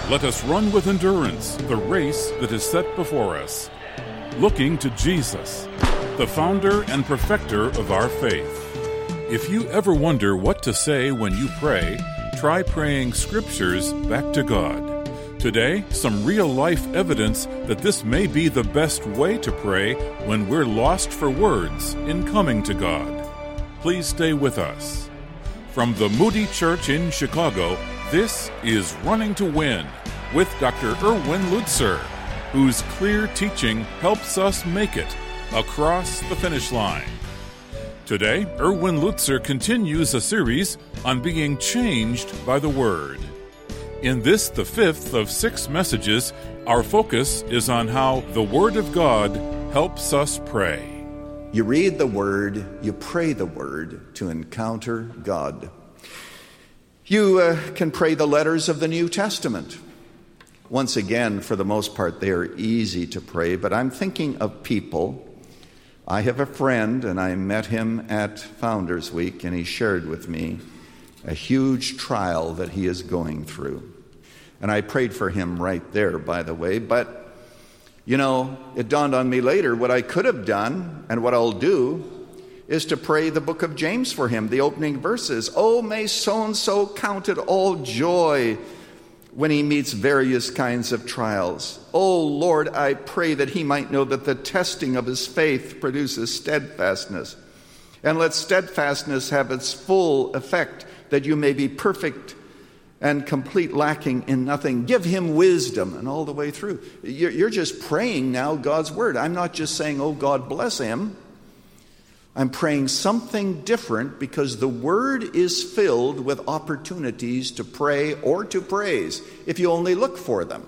Let us run with endurance the race that is set before us, looking to Jesus, the founder and perfecter of our faith. If you ever wonder what to say when you pray, try praying scriptures back to God. Today, some real-life evidence that this may be the best way to pray when we're lost for words in coming to God. Please stay with us. From the Moody Church in Chicago, this is Running to Win with Dr. Erwin Lutzer, whose clear teaching helps us make it across the finish line. Today, Erwin Lutzer continues a series on being changed by the Word. In this, the fifth of 6 messages, our focus is on how the Word of God helps us pray. You read the Word, you pray the Word to encounter God. You can pray the letters of the New Testament. Once again, for the most part, they are easy to pray, but I'm thinking of people. I have a friend, and I met him at Founders Week, and he shared with me a huge trial that he is going through. And I prayed for him right there, by the way, but, it dawned on me later what I could have done, and what I'll do, is to pray the book of James for him, the opening verses. Oh, may so-and-so count it all joy when he meets various kinds of trials. Oh, Lord, I pray that he might know that the testing of his faith produces steadfastness. And let steadfastness have its full effect, that you may be perfect and complete, lacking in nothing. Give him wisdom, and all the way through. You're just praying now God's word. I'm not just saying, oh, God bless him. I'm praying something different because the Word is filled with opportunities to pray or to praise if you only look for them.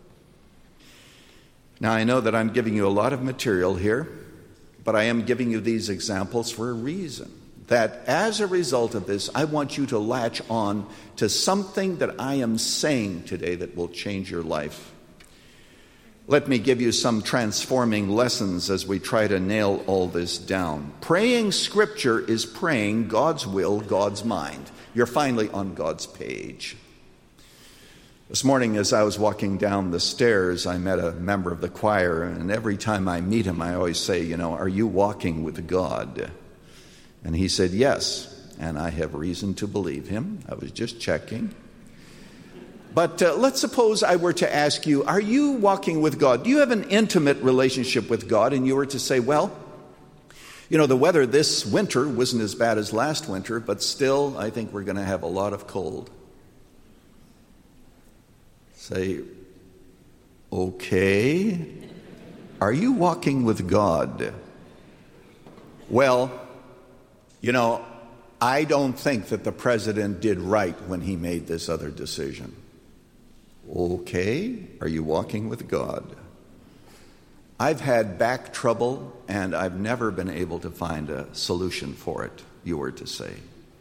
Now, I know that I'm giving you a lot of material here, but I am giving you these examples for a reason. That as a result of this, I want you to latch on to something that I am saying today that will change your life. Let me give you some transforming lessons as we try to nail all this down. Praying Scripture is praying God's will, God's mind. You're finally on God's page. This morning as I was walking down the stairs, I met a member of the choir, and every time I meet him, I always say, are you walking with God? And he said, yes, and I have reason to believe him. I was just checking. But let's suppose I were to ask you, are you walking with God? Do you have an intimate relationship with God? And you were to say, well, the weather this winter wasn't as bad as last winter, but still, I think we're going to have a lot of cold. Say, okay, are you walking with God? Well, I don't think that the president did right when he made this other decision. Okay, are you walking with God? I've had back trouble, and I've never been able to find a solution for it, you were to say.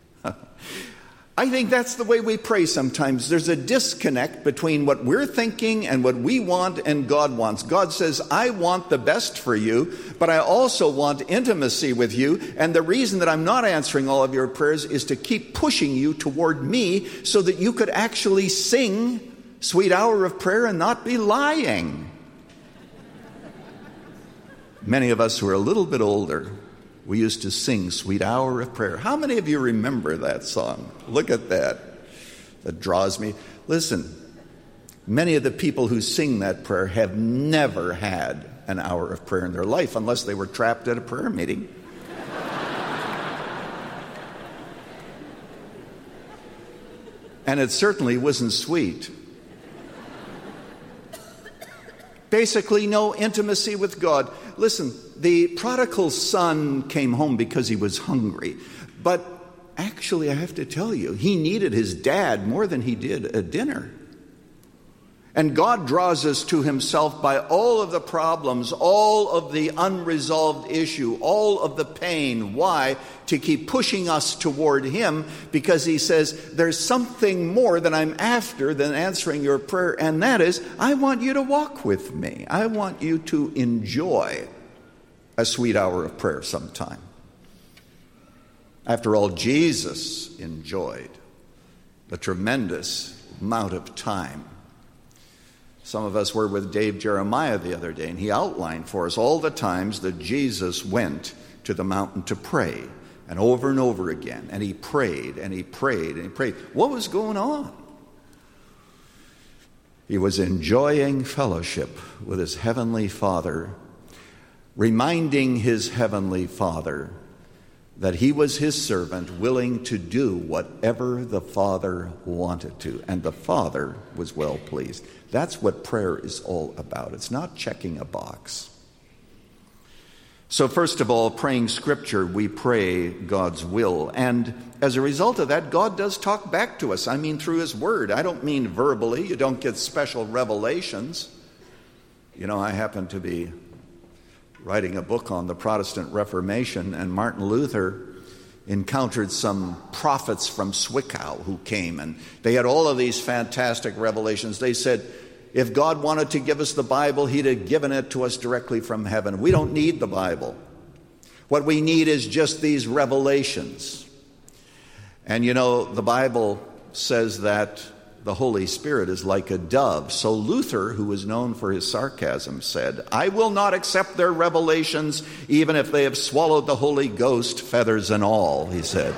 I think that's the way we pray sometimes. There's a disconnect between what we're thinking and what we want and God wants. God says, I want the best for you, but I also want intimacy with you. And the reason that I'm not answering all of your prayers is to keep pushing you toward me so that you could actually sing Sweet Hour of Prayer and not be lying. Many of us who are a little bit older, we used to sing Sweet Hour of Prayer. How many of you remember that song? Look at that. That draws me. Listen, many of the people who sing that prayer have never had an hour of prayer in their life unless they were trapped at a prayer meeting. And it certainly wasn't sweet. Basically, no intimacy with God. Listen, the prodigal son came home because he was hungry. But actually, I have to tell you, he needed his dad more than he did a dinner. And God draws us to himself by all of the problems, all of the unresolved issue, all of the pain. Why? To keep pushing us toward him, because he says, there's something more that I'm after than answering your prayer, and that is, I want you to walk with me. I want you to enjoy a sweet hour of prayer sometime. After all, Jesus enjoyed the tremendous amount of time Some of us were with Dave Jeremiah the other day, and he outlined for us all the times that Jesus went to the mountain to pray, and over again, and he prayed, and he prayed, and he prayed. What was going on? He was enjoying fellowship with his heavenly Father, reminding his heavenly Father that he was his servant, willing to do whatever the Father wanted to, and the Father was well pleased. That's what prayer is all about. It's not checking a box. So first of all, praying Scripture, we pray God's will. And as a result of that, God does talk back to us. I mean through his word. I don't mean verbally. You don't get special revelations. You know, I happen to be writing a book on the Protestant Reformation, and Martin Luther encountered some prophets from Zwickau who came, and they had all of these fantastic revelations. They said, if God wanted to give us the Bible, he'd have given it to us directly from heaven. We don't need the Bible. What we need is just these revelations. And you know, the Bible says that the Holy Spirit is like a dove. So Luther, who was known for his sarcasm, said, I will not accept their revelations, even if they have swallowed the Holy Ghost, feathers and all, he said.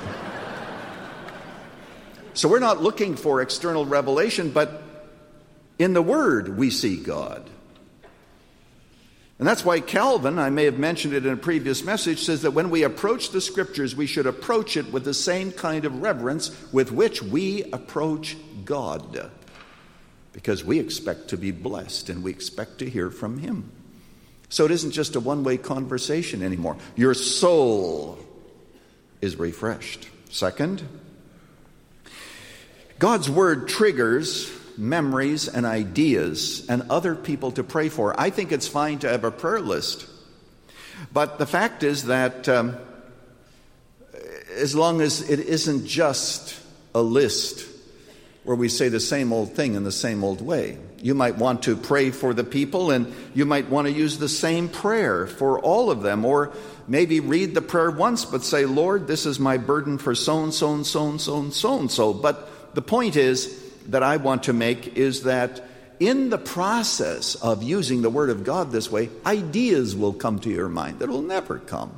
So we're not looking for external revelation, but in the Word we see God. And that's why Calvin, I may have mentioned it in a previous message, says that when we approach the Scriptures, we should approach it with the same kind of reverence with which we approach God. Because we expect to be blessed and we expect to hear from him. So it isn't just a one-way conversation anymore. Your soul is refreshed. Second, God's Word triggers memories and ideas and other people to pray for. I think it's fine to have a prayer list. But the fact is that as long as it isn't just a list where we say the same old thing in the same old way. You might want to pray for the people, and you might want to use the same prayer for all of them, or maybe read the prayer once but say, Lord, this is my burden for so-and-so and so-and-so and so-and-so. But the point is that I want to make is that in the process of using the Word of God this way, ideas will come to your mind that will never come.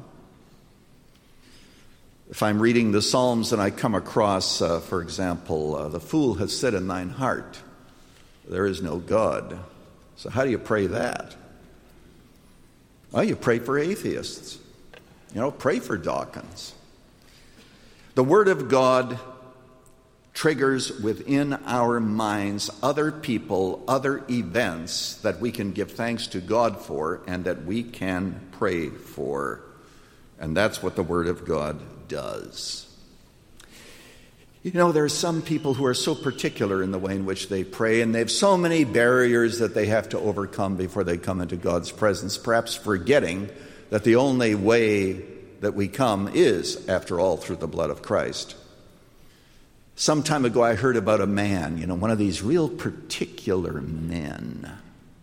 If I'm reading the Psalms and I come across, for example, the fool has said in thine heart, there is no God. So how do you pray that? Well, you pray for atheists. You know, pray for Dawkins. The Word of God triggers within our minds other people, other events that we can give thanks to God for and that we can pray for. And that's what the Word of God does. You know, there are some people who are so particular in the way in which they pray, and they have so many barriers that they have to overcome before they come into God's presence, perhaps forgetting that the only way that we come is, after all, through the blood of Christ. Some time ago I heard about a man, one of these real particular men.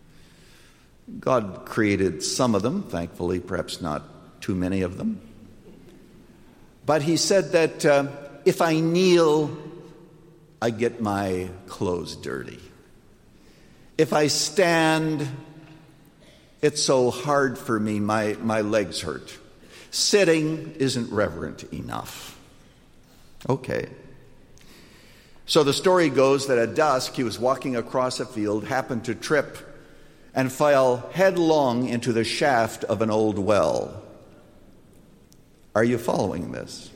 God created some of them, thankfully, perhaps not too many of them. But he said that if I kneel, I get my clothes dirty. If I stand, it's so hard for me, my legs hurt. Sitting isn't reverent enough. Okay. So the story goes that at dusk he was walking across a field, happened to trip, and fell headlong into the shaft of an old well. Are you following this?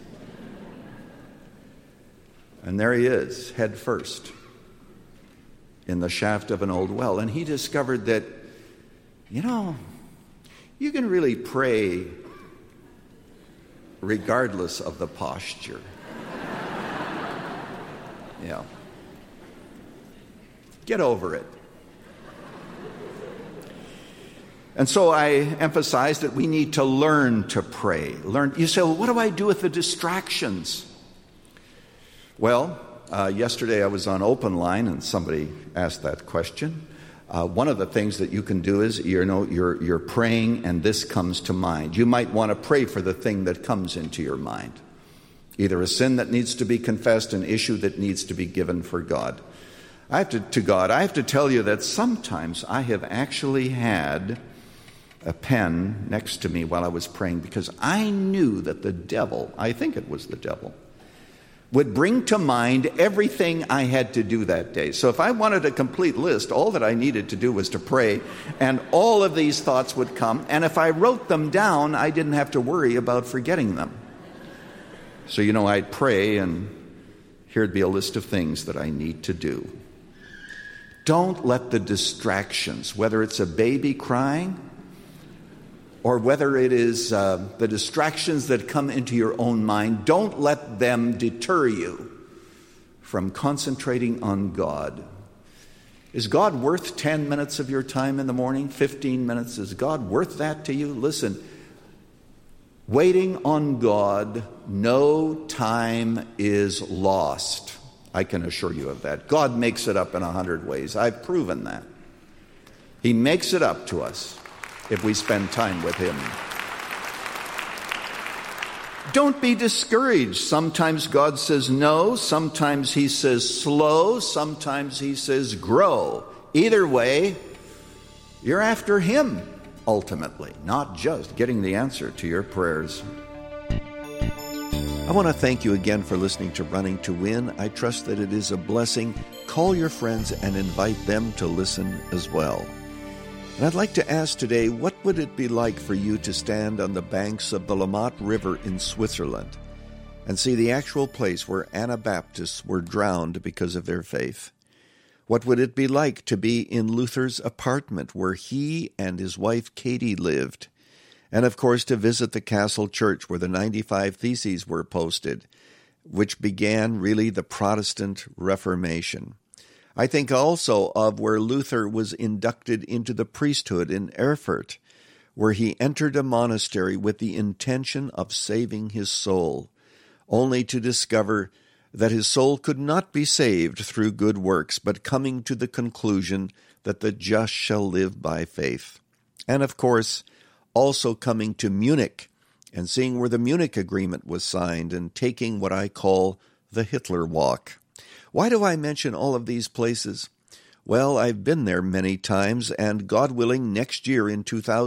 And there he is, head first, in the shaft of an old well. And he discovered that, you can really pray regardless of the posture. Yeah. Get over it. And so I emphasize that we need to learn to pray. You say, well, what do I do with the distractions? Well, yesterday I was on Open Line and somebody asked that question. One of the things that you can do is, you're praying and this comes to mind. You might want to pray for the thing that comes into your mind. Either a sin that needs to be confessed, an issue that needs to be given for God. I have to tell you that sometimes I have actually had a pen next to me while I was praying because I knew that the devil, I think it was the devil, would bring to mind everything I had to do that day. So if I wanted a complete list, all that I needed to do was to pray, and all of these thoughts would come. And if I wrote them down, I didn't have to worry about forgetting them. So, I'd pray, and here'd be a list of things that I need to do. Don't let the distractions, whether it's a baby crying, or whether it is the distractions that come into your own mind, don't let them deter you from concentrating on God. Is God worth 10 minutes of your time in the morning, 15 minutes? Is God worth that to you? Listen, waiting on God, no time is lost. I can assure you of that. God makes it up in 100 ways. I've proven that. He makes it up to us if we spend time with Him. Don't be discouraged. Sometimes God says no. Sometimes He says slow. Sometimes He says grow. Either way, you're after Him ultimately, not just getting the answer to your prayers. I want to thank you again for listening to Running to Win. I trust that it is a blessing. Call your friends and invite them to listen as well. And I'd like to ask today, what would it be like for you to stand on the banks of the Lamont River in Switzerland and see the actual place where Anabaptists were drowned because of their faith? What would it be like to be in Luther's apartment where he and his wife Katie lived? And of course to visit the Castle Church where the 95 Theses were posted, which began really the Protestant Reformation. I think also of where Luther was inducted into the priesthood in Erfurt, where he entered a monastery with the intention of saving his soul, only to discover that his soul could not be saved through good works, but coming to the conclusion that the just shall live by faith. And of course, also coming to Munich and seeing where the Munich Agreement was signed and taking what I call the Hitler walk. Why do I mention all of these places? Well, I've been there many times, and God willing, next year in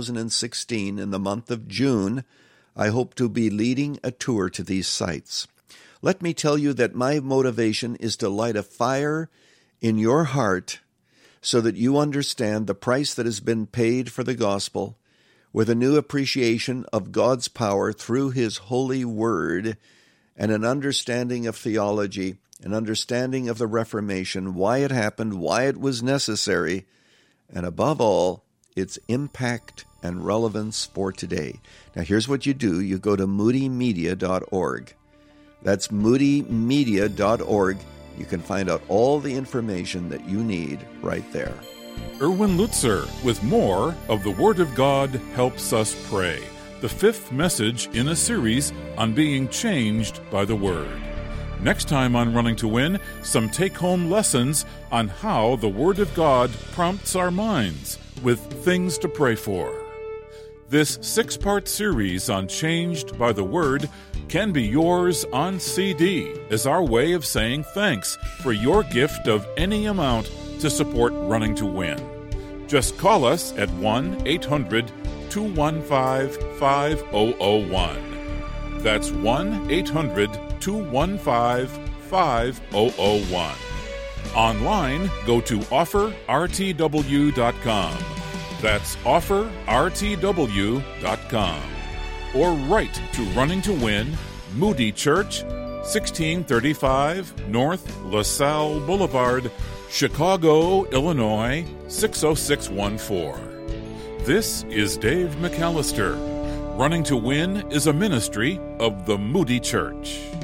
2016, in the month of June, I hope to be leading a tour to these sites. Let me tell you that my motivation is to light a fire in your heart so that you understand the price that has been paid for the gospel with a new appreciation of God's power through His holy word and an understanding of theology, an understanding of the Reformation, why it happened, why it was necessary, and above all, its impact and relevance for today. Now here's what you do. You go to moodymedia.org. That's moodymedia.org. You can find out all the information that you need right there. Erwin Lutzer with more of The Word of God Helps Us Pray, the 5th message in a series on being changed by the Word. Next time on Running to Win, some take-home lessons on how the Word of God prompts our minds with things to pray for. This 6-part series on Changed by the Word can be yours on CD as our way of saying thanks for your gift of any amount to support Running to Win. Just call us at 1-800-215-5001. That's 1-800-215-5001. Online, go to offerrtw.com. That's offerrtw.com. Or write to Running to Win, Moody Church, 1635 North LaSalle Boulevard, Chicago, Illinois, 60614. This is Dave McAllister. Running to Win is a ministry of the Moody Church.